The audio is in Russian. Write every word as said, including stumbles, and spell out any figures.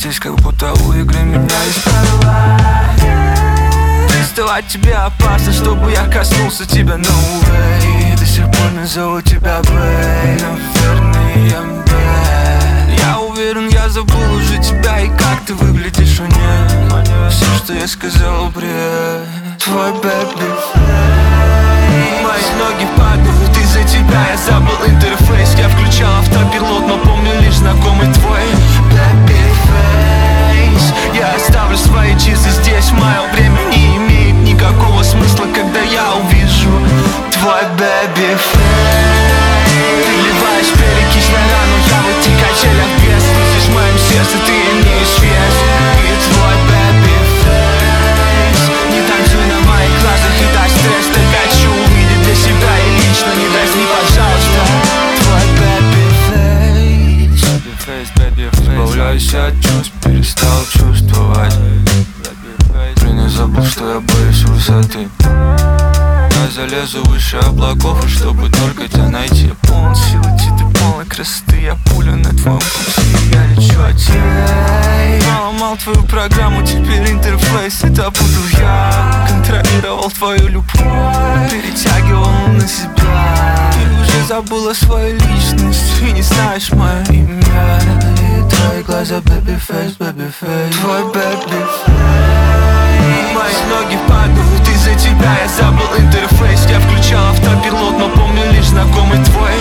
здесь, как будто у игры меня есть правила. Приставать тебе опасно, чтобы я коснулся тебя, no way. До сих пор назову тебя Бэй, наверное, я Бэй. Я уверен, я забыл уже тебя и как ты выглядишь, а нет. Все, что я сказал, бред. Твой baby face. Мои ноги падают из-за тебя, я забыл интерфейс. Я включал автопилот, но помню лишь знакомый твой baby face. Я оставлю свои часы здесь, мое время не имеет никакого смысла, когда я увижу твой baby face. Ты вливаешь перекись на рану, я в этих качелях без. Слышишь в моем сердце, ты имеешь вес. И твой baby face. Не танцуй на моих глазах и дай стресс. Так хочу увидеть для себя и лично. Не дразни, пожалуйста, твой baby face. Baby face, baby face. Избавляюсь от чувств, перестал чувствовать. Уже не забыл, что я боюсь высоты. Я залезу выше облаков, и чтобы только тебя найти. Я полон силы, ты полной красоты. Я пуля на твоем пути, я лечу от тебя. Поломал твою программу, теперь интерфейс. Это буду я. Контролировал твою любовь, перетягивал на себя. Ты уже забыла свою личность и не знаешь мое имя. И твои глаза baby face, baby face. Твой baby face. Мои ноги падают из-за тебя, я забыл интерфейс. Я включал автопилот, но помню лишь знакомый твой